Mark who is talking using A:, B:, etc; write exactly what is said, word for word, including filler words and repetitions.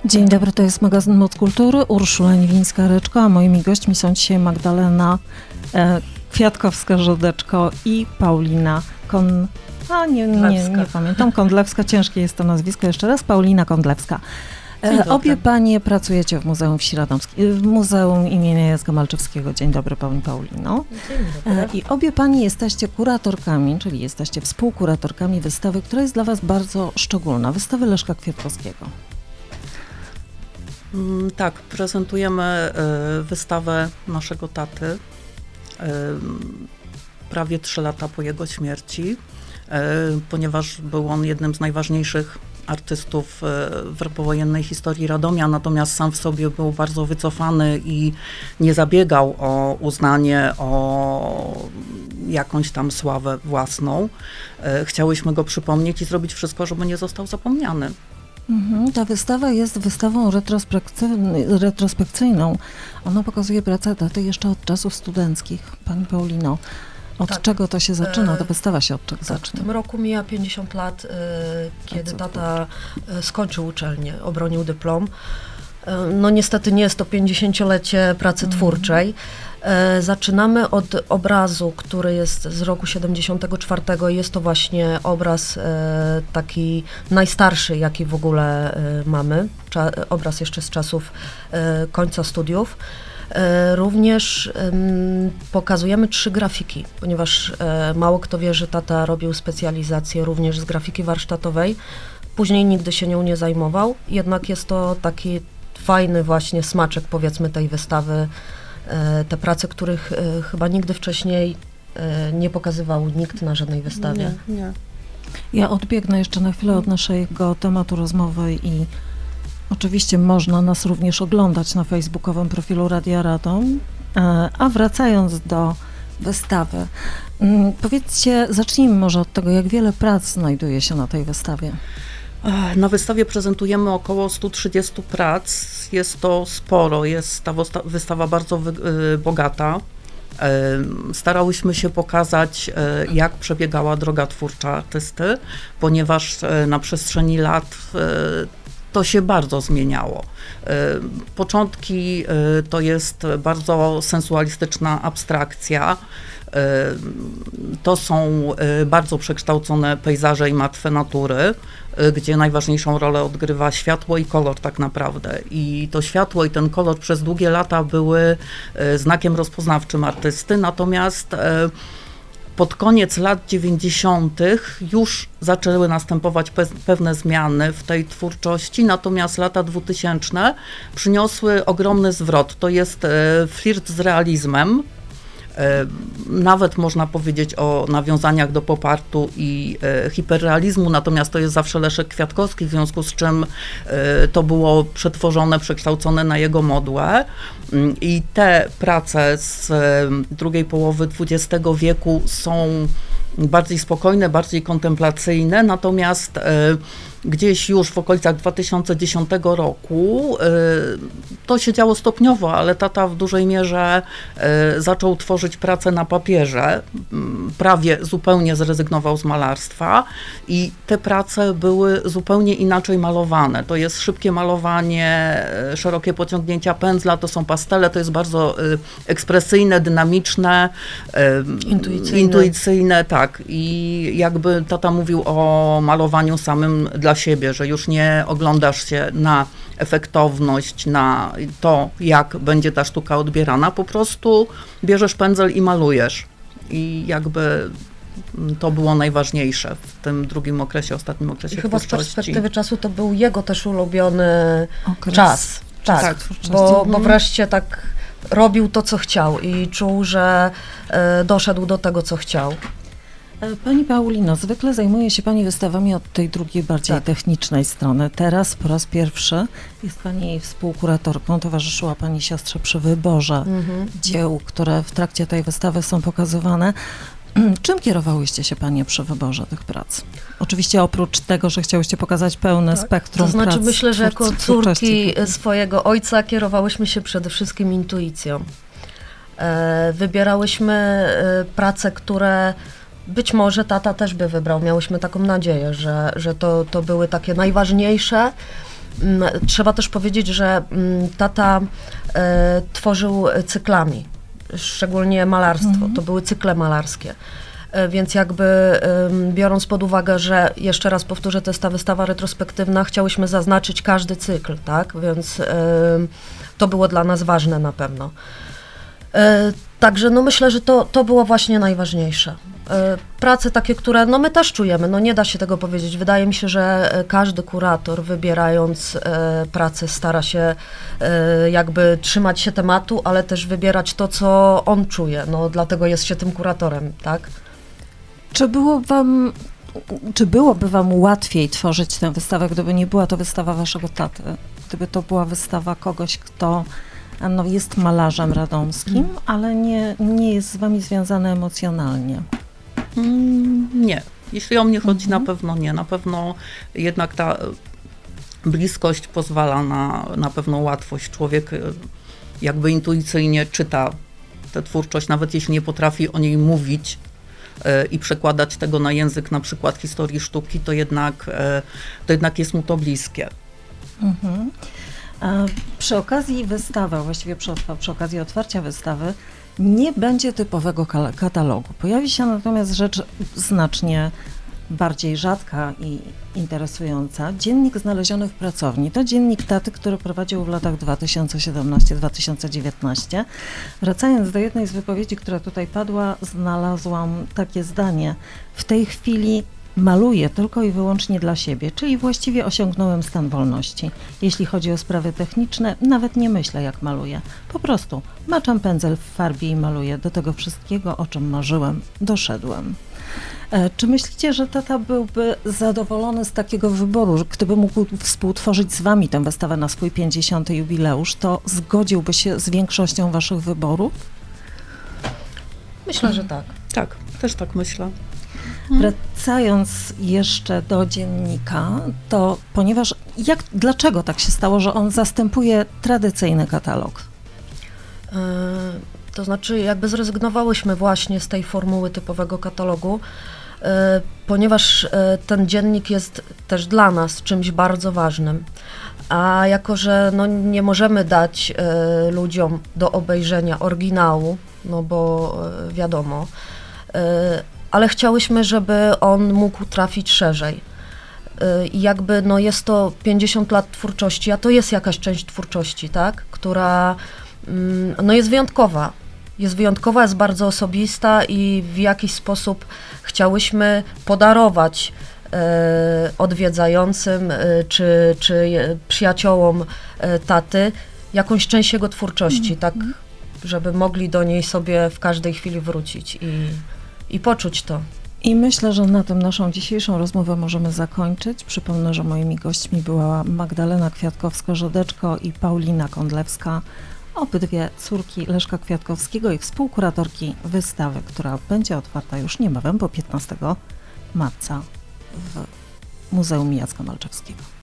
A: Dzień dobry, to jest magazyn Moc Kultury, Urszula Niwińska-Ryczko, a moimi gośćmi są dzisiaj Magdalena e, Kwiatkowska-Żodeczko i Paulina Kon... A nie, nie, nie pamiętam, Kondlewska, ciężkie jest to nazwisko, jeszcze raz, Paulina Kondlewska. E, obie panie pracujecie w Muzeum Wsi Radomskiej, w Muzeum imienia Jacka Malczewskiego. Dzień dobry, pani Paulino.
B: Dzień dobry.
A: E, I obie pani jesteście kuratorkami, czyli jesteście współkuratorkami wystawy, która jest dla was bardzo szczególna, wystawy Leszka Kwiatkowskiego.
C: Tak, prezentujemy wystawę naszego taty prawie trzy lata po jego śmierci, ponieważ był on jednym z najważniejszych artystów w powojennej historii Radomia, natomiast sam w sobie był bardzo wycofany i nie zabiegał o uznanie, o jakąś tam sławę własną. Chciałyśmy go przypomnieć i zrobić wszystko, żeby nie został zapomniany.
A: Mhm, ta wystawa jest wystawą retrospekcyjną. Ona pokazuje pracę taty jeszcze od czasów studenckich. Pani Paulino, od tak. czego to się zaczyna? Ta wystawa się od czego
B: tak,
A: zaczyna?
B: W tym roku mija pięćdziesiąt lat, y, kiedy tata y, skończył uczelnię, obronił dyplom. Y, no niestety nie jest to pięćdziesięciolecie pracy mm. twórczej. Y, zaczynamy od obrazu, który jest z roku siedemdziesiątego czwartego. Jest to właśnie obraz y, taki najstarszy, jaki w ogóle y, mamy. Cza, obraz jeszcze z czasów y, końca studiów. Również um, pokazujemy trzy grafiki, ponieważ e, mało kto wie, że tata robił specjalizację również z grafiki warsztatowej. Później nigdy się nią nie zajmował, jednak jest to taki fajny właśnie smaczek, powiedzmy, tej wystawy. E, te prace, których e, chyba nigdy wcześniej e, nie pokazywał nikt na żadnej wystawie.
C: Nie, nie.
A: Ja odbiegnę jeszcze na chwilę od naszego tematu rozmowy i oczywiście można nas również oglądać na facebookowym profilu Radia Radom, a wracając do wystawy, powiedzcie, zacznijmy może od tego, jak wiele prac znajduje się na tej wystawie.
C: Na wystawie prezentujemy około stu trzydziestu prac, jest to sporo, jest ta wystawa bardzo bogata. Starałyśmy się pokazać, jak przebiegała droga twórcza artysty, ponieważ na przestrzeni lat to się bardzo zmieniało. Początki to jest bardzo sensualistyczna abstrakcja. To są bardzo przekształcone pejzaże i martwe natury, gdzie najważniejszą rolę odgrywa światło i kolor tak naprawdę. I to światło i ten kolor przez długie lata były znakiem rozpoznawczym artysty, natomiast pod koniec lat dziewięćdziesiątych już zaczęły następować pe pewne zmiany w tej twórczości, natomiast lata dwutysięczne przyniosły ogromny zwrot. To jest e, flirt z realizmem. E, nawet można powiedzieć o nawiązaniach do pop artu i e, hiperrealizmu, natomiast to jest zawsze Leszek Kwiatkowski, w związku z czym e, to było przetworzone, przekształcone na jego modłę. I te prace z drugiej połowy dwudziestego wieku są bardziej spokojne, bardziej kontemplacyjne, natomiast y, gdzieś już w okolicach dwa tysiące dziesiątego roku y, to się działo stopniowo, ale tata w dużej mierze y, zaczął tworzyć pracę na papierze, y, prawie zupełnie zrezygnował z malarstwa i te prace były zupełnie inaczej malowane. To jest szybkie malowanie, y, szerokie pociągnięcia pędzla, to są pastele, to jest bardzo y, ekspresyjne, dynamiczne, y,
B: intuicyjne.
C: intuicyjne, tak. I jakby tata mówił o malowaniu samym dla siebie, że już nie oglądasz się na efektowność, na to, jak będzie ta sztuka odbierana, po prostu bierzesz pędzel i malujesz. I jakby to było najważniejsze w tym drugim okresie, ostatnim okresie
B: I chyba
C: twórczości.
B: Z perspektywy czasu to był jego też ulubiony
A: Okres.
B: czas. Tak,
A: tak
B: bo, bo wreszcie tak robił to, co chciał i czuł, że y, doszedł do tego, co chciał.
A: Pani Paulino, zwykle zajmuje się Pani wystawami od tej drugiej, bardziej tak. technicznej strony. Teraz po raz pierwszy jest Pani jej współkuratorką, towarzyszyła Pani siostrze przy wyborze mhm. dzieł, które w trakcie tej wystawy są pokazywane. Czym kierowałyście się Panie przy wyborze tych prac? Oczywiście oprócz tego, że chciałyście pokazać pełne tak. spektrum
B: To znaczy
A: prac,
B: myślę, że jako córki
A: twórczości.
B: swojego ojca kierowałyśmy się przede wszystkim intuicją. E, wybierałyśmy e, prace, które być może tata też by wybrał. Miałyśmy taką nadzieję, że, że to, to były takie najważniejsze Trzeba też powiedzieć, że tata e, tworzył cyklami, szczególnie malarstwo. Mhm. To były cykle malarskie. E, więc jakby e, biorąc pod uwagę, że jeszcze raz powtórzę, to jest ta wystawa retrospektywna, chciałyśmy zaznaczyć każdy cykl, tak? Więc e, to było dla nas ważne na pewno. E, Także no myślę, że to, to było właśnie najważniejsze. Prace takie, które no my też czujemy, no nie da się tego powiedzieć. Wydaje mi się, że każdy kurator wybierając pracę stara się jakby trzymać się tematu, ale też wybierać to, co on czuje. No dlatego jest się tym kuratorem, tak?
A: Czy było wam, czy byłoby wam łatwiej tworzyć tę wystawę, gdyby nie była to wystawa waszego taty? Gdyby to była wystawa kogoś, kto no, jest malarzem radomskim, ale nie, nie jest z wami związany emocjonalnie?
C: Mm, nie. Jeśli o mnie chodzi,
A: Mhm.
C: na pewno nie. Na pewno jednak ta bliskość pozwala na, na pewną łatwość. Człowiek jakby intuicyjnie czyta tę twórczość, nawet jeśli nie potrafi o niej mówić e, i przekładać tego na język na przykład historii sztuki, to jednak, e, to jednak jest mu to bliskie.
A: Mhm. Przy okazji wystawy, a właściwie przy, przy okazji otwarcia wystawy, nie będzie typowego katalogu. Pojawi się natomiast rzecz znacznie bardziej rzadka i interesująca. Dziennik znaleziony w pracowni. To dziennik taty, który prowadził w latach dwa tysiące siedemnastym do dwa tysiące dziewiętnastego. Wracając do jednej z wypowiedzi, która tutaj padła, znalazłam takie zdanie. W tej chwili maluję tylko i wyłącznie dla siebie, czyli właściwie osiągnąłem stan wolności. Jeśli chodzi o sprawy techniczne, nawet nie myślę, jak maluję. Po prostu maczam pędzel w farbie i maluję. Do tego wszystkiego, o czym marzyłem, doszedłem. E, czy myślicie, że tata byłby zadowolony z takiego wyboru, że gdyby mógł współtworzyć z wami tę wystawę na swój pięćdziesiąty jubileusz, to zgodziłby się z większością waszych wyborów?
B: Myślę, że tak.
C: Tak, też tak myślę.
A: Wracając jeszcze do dziennika, to ponieważ, jak, dlaczego tak się stało, że on zastępuje tradycyjny katalog?
B: Yy, to znaczy jakby zrezygnowałyśmy właśnie z tej formuły typowego katalogu, yy, ponieważ yy, ten dziennik jest też dla nas czymś bardzo ważnym. A jako, że no, nie możemy dać yy, ludziom do obejrzenia oryginału, no bo yy, wiadomo, yy, ale chciałyśmy, żeby on mógł trafić szerzej. I jakby no jest to pięćdziesiąt lat twórczości, a to jest jakaś część twórczości, tak, która no jest wyjątkowa. Jest wyjątkowa, jest bardzo osobista i w jakiś sposób chciałyśmy podarować e, odwiedzającym e, czy, czy przyjaciołom e, taty jakąś część jego twórczości, mm-hmm. tak, żeby mogli do niej sobie w każdej chwili wrócić i I poczuć to.
A: I myślę, że na tym naszą dzisiejszą rozmowę możemy zakończyć. Przypomnę, że moimi gośćmi była Magdalena Kwiatkowska-Żodeczko i Paulina Kondlewska, obydwie córki Leszka Kwiatkowskiego i współkuratorki wystawy, która będzie otwarta już niebawem, bo piętnastego marca w Muzeum Jacka Malczewskiego.